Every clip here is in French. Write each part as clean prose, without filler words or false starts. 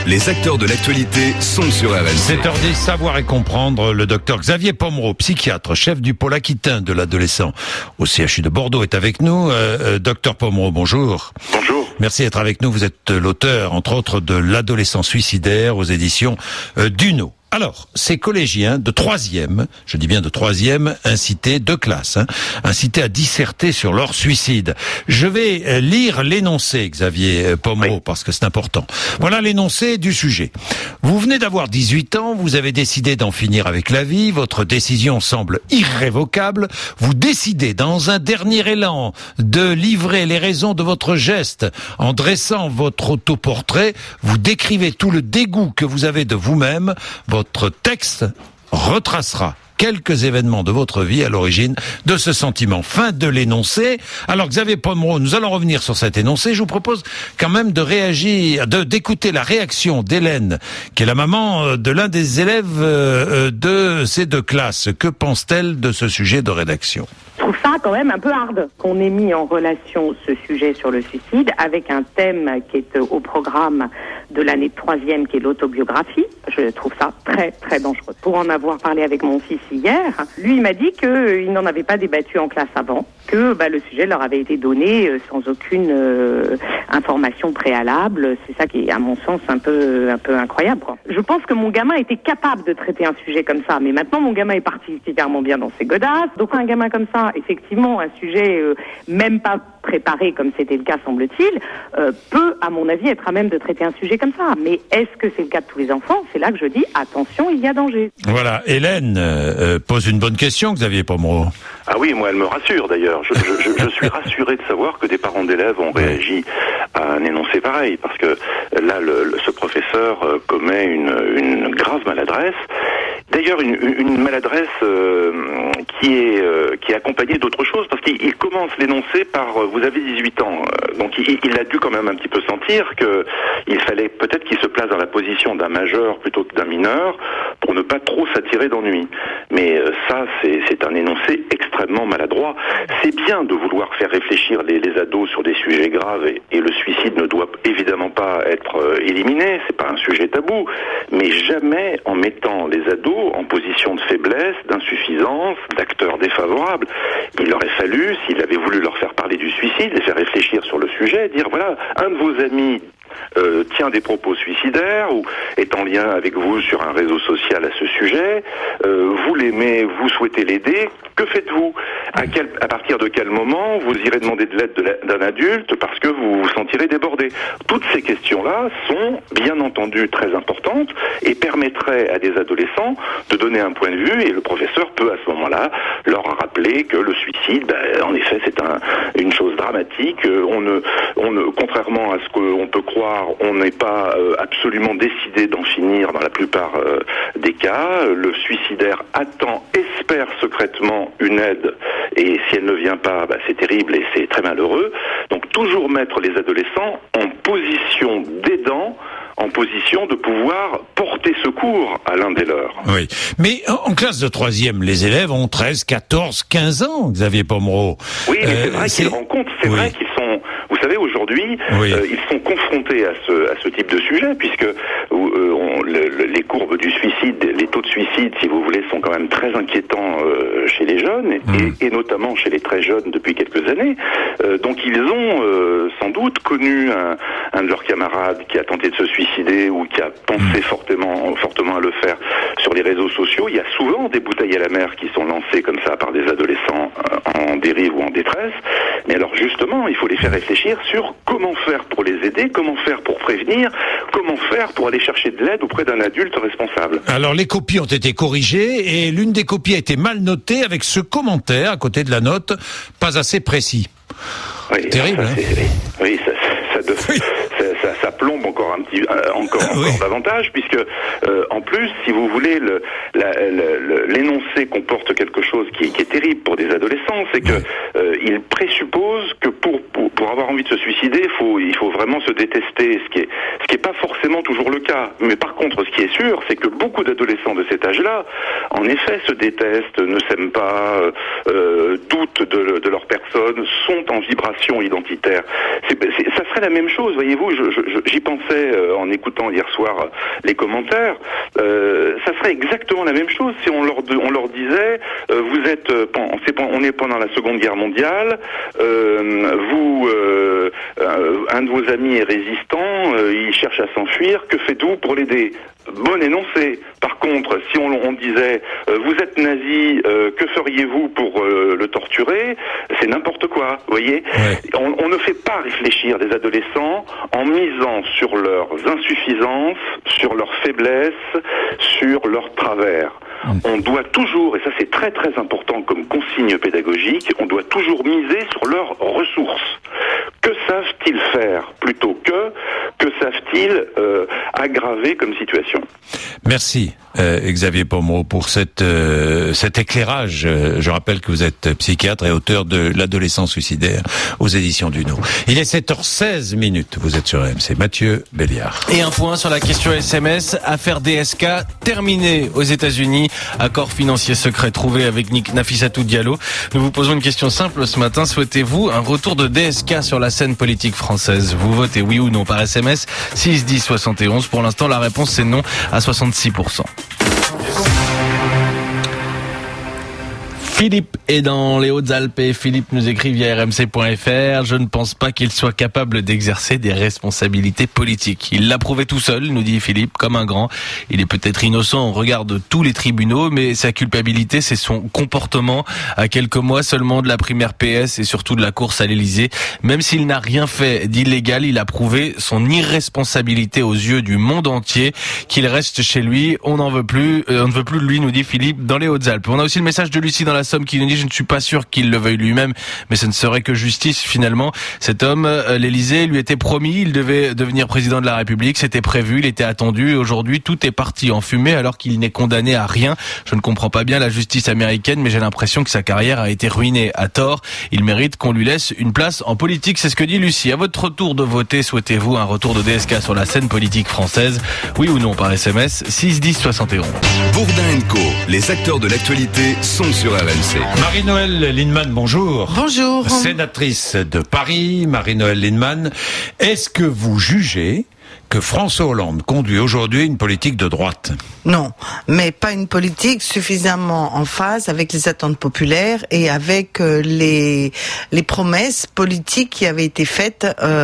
Les acteurs de l'actualité sont sur RMC. 7h10, savoir et comprendre. Le docteur Xavier Pomereau, psychiatre, chef du pôle aquitain de l'adolescent au CHU de Bordeaux, est avec nous. Docteur Pomereau, bonjour. Bonjour. Merci d'être avec nous. Vous êtes l'auteur, entre autres, de L'adolescent suicidaire aux éditions Duno. Alors, ces collégiens de 3e, je dis bien de 3e, incités de classe, incités à disserter sur leur suicide. Je vais lire l'énoncé, Xavier Pomereau, oui, parce que c'est important. Voilà l'énoncé du sujet. Vous venez d'avoir 18 ans, vous avez décidé d'en finir avec la vie, votre décision semble irrévocable, vous décidez dans un dernier élan de livrer les raisons de votre geste en dressant votre autoportrait, vous décrivez tout le dégoût que vous avez de vous-même. Votre texte retracera quelques événements de votre vie à l'origine de ce sentiment. Fin de l'énoncé. Alors Xavier Pomereau, nous allons revenir sur cet énoncé. Je vous propose quand même de réagir, d'écouter la réaction d'Hélène, qui est la maman de l'un des élèves de ces deux classes. Que pense-t-elle de ce sujet de rédaction ? Je trouve ça quand même un peu hard qu'on ait mis en relation ce sujet sur le suicide avec un thème qui est au programme de l'année de 3e, qui est l'autobiographie. Je trouve ça très très dangereux. Pour en avoir parlé avec mon fils hier, lui il m'a dit qu'il n'en avait pas débattu en classe avant, que le sujet leur avait été donné sans aucune information préalable. C'est ça qui est à mon sens un peu incroyable, quoi. Je pense que mon gamin était capable de traiter un sujet comme ça, mais maintenant mon gamin est particulièrement bien dans ses godasses. Donc un gamin comme ça, effectivement, un sujet même pas préparé comme c'était le cas semble-t-il, peut à mon avis être à même de traiter un sujet comme ça. Mais est-ce que c'est le cas de tous les enfants ? C'est là que je dis attention, il y a danger. Voilà, Hélène pose une bonne question, Xavier Pomereau. Ah oui, moi elle me rassure d'ailleurs. Je suis rassuré de savoir que des parents d'élèves ont réagi à un énoncé pareil, parce que là ce professeur commet une grave maladresse. D'ailleurs, une maladresse qui est accompagnée d'autre chose, parce qu'il commence l'énoncé par vous avez 18 ans, donc il a dû quand même un petit peu sentir que il fallait peut-être qu'il se place dans la position d'un majeur plutôt que d'un mineur pour ne pas trop s'attirer d'ennui. Mais ça, c'est un énoncé extrêmement maladroit. C'est bien de vouloir faire réfléchir les ados sur des sujets graves, et le suicide ne doit évidemment pas être éliminé, c'est pas un sujet tabou, mais jamais en mettant les ados en position de faiblesse, d'insuffisance, d'acteurs défavorables. Il aurait fallu, s'il avait voulu leur faire parler du suicide, les faire réfléchir sur le sujet, dire voilà, un de vos amis tient des propos suicidaires ou est en lien avec vous sur un réseau social à ce sujet, vous l'aimez, vous souhaitez l'aider, que faites-vous ? À partir de quel moment vous irez demander de l'aide d'un adulte parce que vous vous sentirez débordé ? Toutes ces questions-là sont bien entendu très importantes et permettraient à des adolescents de donner un point de vue, et le professeur peut à ce moment-là leur rappeler que le suicide, en effet, c'est une chose dramatique. Contrairement à ce qu'on peut croire, on n'est pas absolument décidé d'en finir dans la plupart des cas. Le suicidaire espère secrètement une aide, et si elle ne vient pas, c'est terrible et c'est très malheureux. Donc toujours mettre les adolescents en position d'aidant, en position de pouvoir porter secours à l'un des leurs. Oui, mais en classe de 3e, les élèves ont 13, 14, 15 ans, Xavier Pomereau. Oui, mais c'est vrai qu'ils rencontrent, vrai qu'ils sont... Vous savez, aujourd'hui, ils sont confrontés à ce type de sujet, puisque les courbes du suicide, les taux de suicide, si vous voulez, sont quand même très inquiétants chez les jeunes, et notamment chez les très jeunes depuis quelques années. Donc ils ont sans doute connu un de leurs camarades qui a tenté de se suicider ou qui a pensé fortement à le faire sur les réseaux sociaux. Il y a souvent des bouteilles à la mer qui sont lancées comme ça par des adolescents en dérive ou en détresse. Mais alors justement, il faut les faire réfléchir sur comment faire pour les aider, comment faire pour prévenir, comment faire pour aller chercher de l'aide auprès d'un adulte responsable. Alors les copies ont été corrigées et l'une des copies a été mal notée avec ce commentaire à côté de la note, pas assez précis. Oui, terrible. Ça plombe encore davantage, puisque en plus, si vous voulez, l'énoncé comporte quelque chose qui est terrible pour des adolescents, c'est que il présuppose que pour pour avoir envie de se suicider, il faut vraiment se détester, ce qui est pas forcément toujours le cas. Mais par contre, ce qui est sûr, c'est que beaucoup d'adolescents de cet âge-là, en effet, se détestent, ne s'aiment pas, doutent de leur personne, sont en vibration identitaire. Ça serait la même chose, voyez-vous. J'y pensais en écoutant hier soir les commentaires. Ça serait exactement la même chose si on leur disait on est pendant la Seconde Guerre mondiale, un de vos amis est résistant, il cherche à s'enfuir, que faites-vous pour l'aider ? Bon énoncé. Par contre, si on disait vous êtes nazi, que feriez-vous pour le torturer ? C'est n'importe quoi, vous voyez. Ouais. On ne fait pas réfléchir des adolescents en misant sur leurs insuffisances, sur leurs faiblesses, sur leurs travers. On doit toujours, et ça c'est très très important comme consigne pédagogique, on doit toujours miser sur leurs ressources. Que savent-ils faire plutôt que savent-ils aggraver comme situation ? Merci Xavier Pomereau pour cet éclairage. Je rappelle que vous êtes psychiatre et auteur de L'adolescent suicidaire aux éditions Duno. Il est 7h16. Vous êtes sur RMC. Mathieu Béliard. Et un point sur la question SMS. Affaire DSK terminée aux États-Unis. Accord financier secret trouvé avec Nafissatou Diallo. Nous vous posons une question simple ce matin. Souhaitez-vous un retour de DSK sur la scène politique française ? Vous votez oui ou non par SMS 610 71. Pour l'instant, la réponse c'est non à 66%. Philippe est dans les Hautes-Alpes et Philippe nous écrit via rmc.fr. Je ne pense pas qu'il soit capable d'exercer des responsabilités politiques. Il l'a prouvé tout seul, nous dit Philippe, comme un grand. Il est peut-être innocent au regard de tous les tribunaux, mais sa culpabilité, c'est son comportement à quelques mois seulement de la primaire PS et surtout de la course à l'Élysée. Même s'il n'a rien fait d'illégal, il a prouvé son irresponsabilité aux yeux du monde entier. Qu'il reste chez lui, on ne veut plus de lui, nous dit Philippe, dans les Hautes-Alpes. On a aussi le message de Lucie dans la Somme qui nous dit: je ne suis pas sûr qu'il le veuille lui-même, mais ce ne serait que justice finalement. Cet homme, l'Élysée lui était promis, il devait devenir président de la République, c'était prévu, il était attendu, et aujourd'hui tout est parti en fumée alors qu'il n'est condamné à rien. Je ne comprends pas bien la justice américaine, mais j'ai l'impression que sa carrière a été ruinée à tort. Il mérite qu'on lui laisse une place en politique, c'est ce que dit Lucie. À votre tour de voter, souhaitez-vous un retour de DSK sur la scène politique française? Oui ou non par SMS 610 71. Bourdin & Co, les acteurs de l'actualité sont sur RMC. Marie-Noëlle Lienemann, bonjour. Bonjour. Sénatrice de Paris, Marie-Noëlle Lienemann. Est-ce que vous jugez que François Hollande conduit aujourd'hui une politique de droite? Non, mais pas une politique suffisamment en phase avec les attentes populaires et avec les promesses politiques qui avaient été faites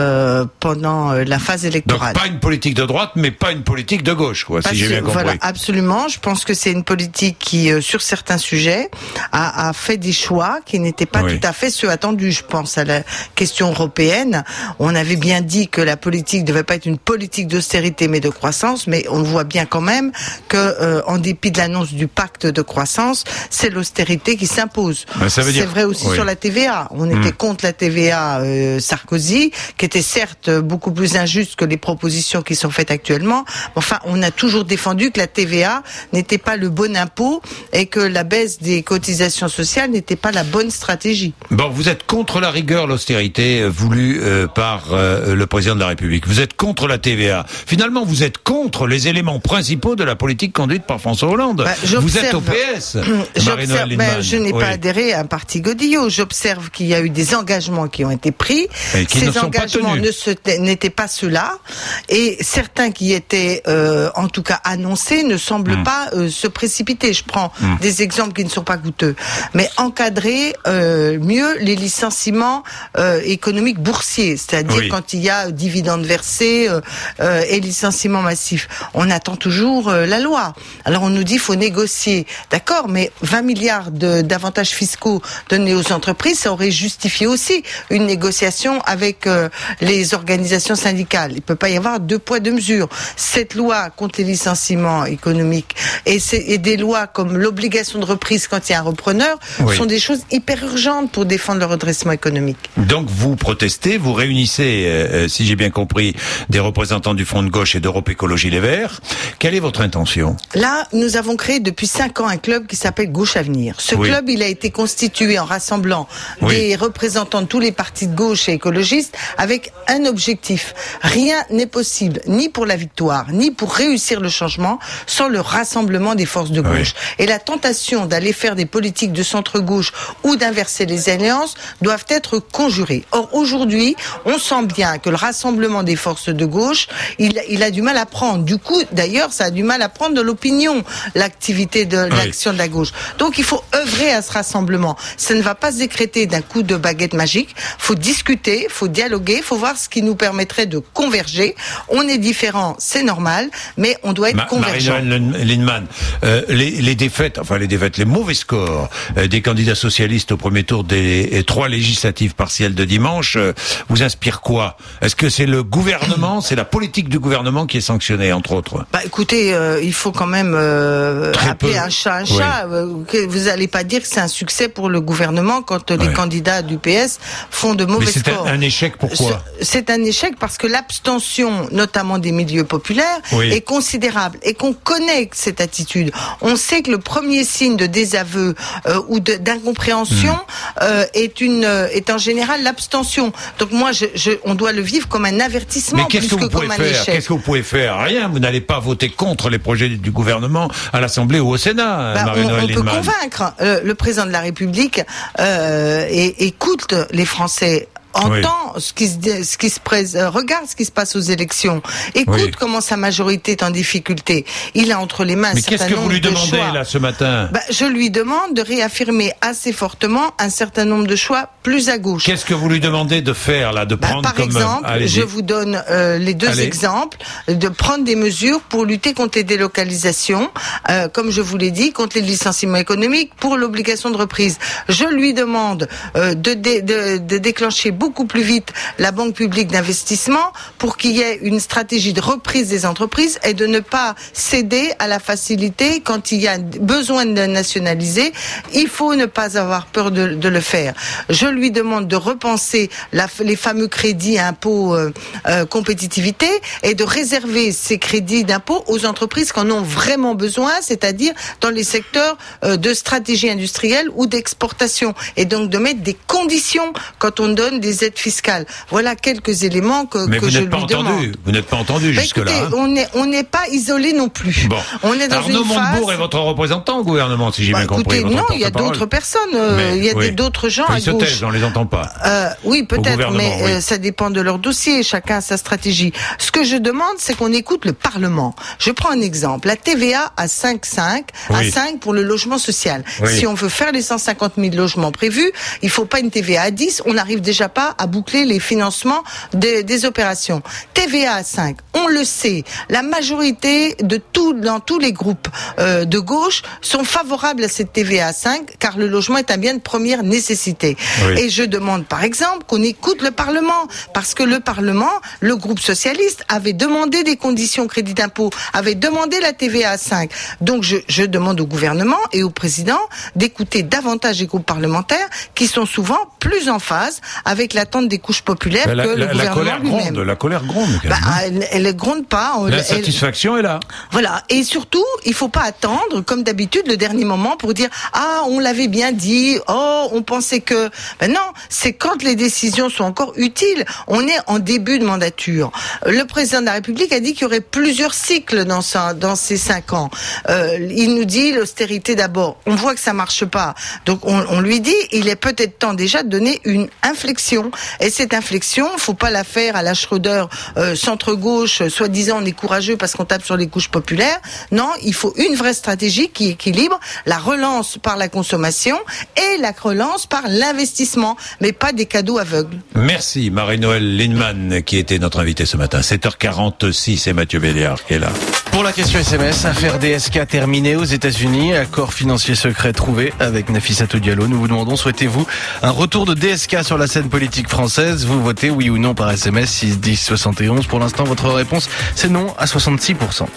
pendant la phase électorale. Donc pas une politique de droite, mais pas une politique de gauche, quoi, si j'ai bien compris. Voilà, absolument. Je pense que c'est une politique qui, sur certains sujets, a fait des choix qui n'étaient pas tout à fait ceux attendus. Je pense à la question européenne. On avait bien dit que la politique devait pas être une politique d'austérité mais de croissance, mais on voit bien quand même que en dépit de l'annonce du pacte de croissance, c'est l'austérité qui s'impose. C'est vrai aussi sur la TVA. On était contre la TVA Sarkozy, qui était certes beaucoup plus injuste que les propositions qui sont faites actuellement. Enfin, on a toujours défendu que la TVA n'était pas le bon impôt et que la baisse des cotisations sociales n'était pas la bonne stratégie. Bon, vous êtes contre la rigueur, l'austérité voulue par le président de la République. Vous êtes contre la TVA. Finalement, vous êtes contre les éléments principaux de la politique conduite par François Hollande. Vous êtes au PS, Marie-Noëlle Lienemann. Je n'ai pas adhéré à un parti Godillot. J'observe qu'il y a eu des engagements qui ont été pris. Et qui Ces engagements n'étaient pas ceux-là. Et certains qui étaient, en tout cas, annoncés ne semblent pas se précipiter. Je prends des exemples qui ne sont pas coûteux. Mais encadrer mieux les licenciements économiques boursiers. C'est-à-dire quand il y a dividendes versés, et licenciement massif. On attend toujours la loi. Alors on nous dit qu'il faut négocier. D'accord, mais 20 milliards d'avantages fiscaux donnés aux entreprises, ça aurait justifié aussi une négociation avec les organisations syndicales. Il ne peut pas y avoir deux poids, deux mesures. Cette loi contre les licenciements économiques et des lois comme l'obligation de reprise quand il y a un repreneur sont des choses hyper urgentes pour défendre le redressement économique. Donc vous protestez, vous réunissez, si j'ai bien compris, des représentants représentants du Front de gauche et d'Europe Écologie Les Verts. Quelle est votre intention? Là, nous avons créé depuis 5 ans un club qui s'appelle Gauche Avenir. Ce club, il a été constitué en rassemblant des représentants de tous les partis de gauche et écologistes avec un objectif. Rien n'est possible, ni pour la victoire, ni pour réussir le changement, sans le rassemblement des forces de gauche. Et la tentation d'aller faire des politiques de centre-gauche ou d'inverser les alliances doivent être conjurées. Or, aujourd'hui, on sent bien que le rassemblement des forces de gauche, il a du mal à prendre. Du coup, d'ailleurs, ça a du mal à prendre de l'opinion, l'activité de l'action de la gauche. Donc, il faut œuvrer à ce rassemblement. Ça ne va pas se décréter d'un coup de baguette magique. Faut discuter, faut dialoguer, faut voir ce qui nous permettrait de converger. On est différents, c'est normal, mais on doit être convergents. Marie-Noëlle Lienemann, les défaites, les mauvais scores des candidats socialistes au premier tour des 3 législatives partielles de dimanche vous inspire quoi? Est-ce que c'est le gouvernement, c'est la politique du gouvernement qui est sanctionnée, entre autres? Écoutez, il faut quand même appeler un chat un chat. Vous n'allez pas dire que c'est un succès pour le gouvernement quand les candidats du PS font de mauvais scores. C'est un échec, pourquoi? C'est un échec parce que l'abstention, notamment des milieux populaires, est considérable et qu'on connaît cette attitude. On sait que le premier signe de désaveu ou d'incompréhension est en général l'abstention. Donc moi, on doit le vivre comme un avertissement plus que comme un échec. Qu'est-ce que vous pouvez faire? Rien. Vous n'allez pas voter contre les projets du gouvernement à l'Assemblée ou au Sénat, Marie-Noëlle Lienemann. On peut convaincre. Le président de la République écoute les Français. Entend regarde ce qui se passe aux élections, écoute comment sa majorité est en difficulté. Il a entre les mains un certain nombre de choix. Mais qu'est-ce que vous lui demandez là ce matin? Je lui demande de réaffirmer assez fortement un certain nombre de choix plus à gauche. Qu'est-ce que vous lui demandez de faire là, de prendre par exemple, je vous donne les deux exemples, de prendre des mesures pour lutter contre les délocalisations, comme je vous l'ai dit, contre les licenciements économiques, pour l'obligation de reprise. Je lui demande de déclencher beaucoup plus vite la Banque publique d'investissement pour qu'il y ait une stratégie de reprise des entreprises et de ne pas céder à la facilité quand il y a besoin de nationaliser. Il faut ne pas avoir peur de le faire. Je lui demande de repenser les fameux crédits impôts compétitivité et de réserver ces crédits d'impôt aux entreprises qui en ont vraiment besoin, c'est-à-dire dans les secteurs de stratégie industrielle ou d'exportation, et donc de mettre des conditions quand on donne des aides fiscales. Voilà quelques éléments que je lui demande. Vous n'êtes pas entendu jusque-là. Écoutez, on n'est pas isolé non plus. Bon. On est dans Arnaud Montebourg est votre représentant au gouvernement, si j'ai bien compris. Écoutez, non, il y a d'autres personnes. Il y a d'autres gens à gauche. Ils se taisent, on les entend pas. Oui, peut-être, mais ça dépend de leur dossier. Chacun a sa stratégie. Ce que je demande, c'est qu'on écoute le Parlement. Je prends un exemple. La TVA à 5,5 à 5 pour le logement social. Si on veut faire les 150 000 logements prévus, il faut pas une TVA à 10. On n'arrive déjà pas à boucler les financements des opérations. TVA à 5, on le sait, la majorité dans tous les groupes de gauche sont favorables à cette TVA à 5 car le logement est un bien de première nécessité. Et je demande par exemple qu'on écoute le Parlement parce que le Parlement, le groupe socialiste avait demandé des conditions crédit d'impôt, avait demandé la TVA à 5. Donc je demande au gouvernement et au président d'écouter davantage les groupes parlementaires qui sont souvent plus en phase avec l'attente des couches populaires que le gouvernement lui-même. La colère gronde. Elle ne gronde pas. L'insatisfaction est là. Voilà. Et surtout, il faut pas attendre, comme d'habitude, le dernier moment pour dire « Ah, on l'avait bien dit, oh, on pensait que... » Non, c'est quand les décisions sont encore utiles. On est en début de mandature. Le président de la République a dit qu'il y aurait plusieurs cycles dans ces 5 ans. Il nous dit l'austérité d'abord. On voit que ça marche pas. Donc on lui dit, il est peut-être temps déjà de donner une inflexion. Et cette inflexion, faut pas la faire à la Schröder centre-gauche, soi-disant on est courageux parce qu'on tape sur les couches populaires. Non, il faut une vraie stratégie qui équilibre la relance par la consommation et la relance par l'investissement, mais pas des cadeaux aveugles. Merci Marie-Noëlle Lienemann qui était notre invitée ce matin. 7h46 et Mathieu Béliard qui est là. Pour la question SMS, affaire DSK terminée aux États-Unis, accord financier secret trouvé avec Nafissatou Diallo. Nous vous demandons, souhaitez-vous un retour de DSK sur la scène politique française? Vous votez oui ou non par SMS 6 10 71. Pour l'instant, votre réponse, c'est non à 66%.